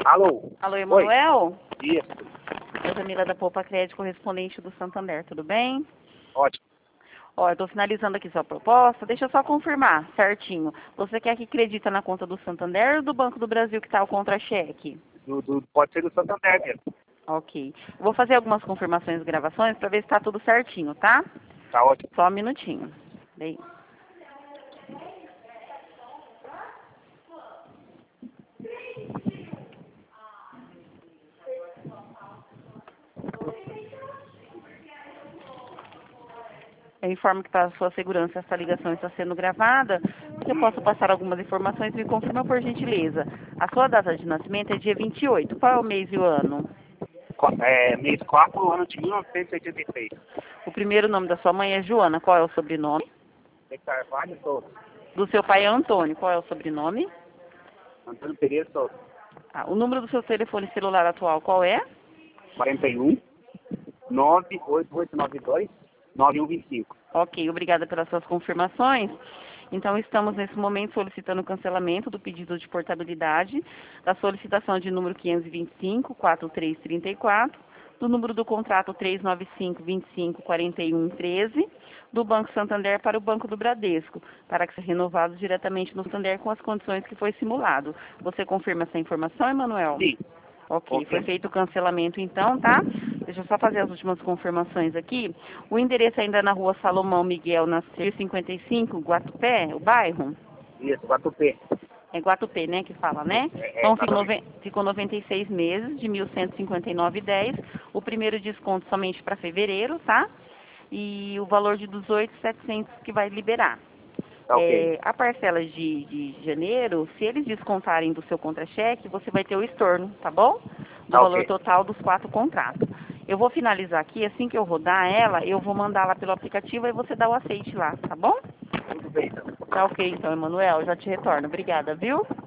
Alô? Alô, Oi. Emanuel? Isso. Eu, Jamila da Poupa Crédito, correspondente do Santander, tudo bem? Ótimo. Ó, eu estou finalizando aqui sua proposta, deixa eu só confirmar certinho. Você quer que acredita na conta do Santander ou do Banco do Brasil que está o contra-cheque? Pode ser do Santander mesmo. Ok. Eu vou fazer algumas confirmações e gravações para ver se está tudo certinho, tá? Tá ótimo. Só um minutinho. Bem. Eu informo que para a sua segurança essa ligação está sendo gravada. Se eu posso passar algumas informações, me confirma por gentileza. A sua data de nascimento é dia 28. Qual é o mês e o ano? Mês 4, ano de 1986. O primeiro nome da sua mãe é Joana. Qual é o sobrenome? De Carvalho Souza. Do seu pai é Antônio. Qual é o sobrenome? Antônio Pereira Souza. Ah, o número do seu telefone celular atual qual é? 41 98892 9125. Ok, obrigada pelas suas confirmações. Então, estamos nesse momento solicitando o cancelamento do pedido de portabilidade, da solicitação de número 525-4334, do número do contrato 395-2541-13, do Banco Santander para o Banco do Bradesco, para que seja renovado diretamente no Santander com as condições que foi simulado. Você confirma essa informação, Emanuel? Sim. Ok, foi feito o cancelamento então, tá? Deixa eu só fazer as últimas confirmações aqui. O endereço ainda é na rua Salomão Miguel, na 55, Guatupé, o bairro? Isso, 4P. É Guatupé, né, que fala, né? Então ficou 96 meses, de 1.159,10. O primeiro desconto somente para fevereiro, tá? E o valor de 18.700 que vai liberar. Tá ok. A parcela de janeiro, se eles descontarem do seu contra-cheque, você vai ter o estorno, tá bom? Do Tá valor ok. total dos 4 contratos. Eu vou finalizar aqui, assim que eu rodar ela, eu vou mandar lá pelo aplicativo e você dá o aceite lá, tá bom? Tudo bem, então. Tá ok, então, Emanuel, já te retorno. Obrigada, viu?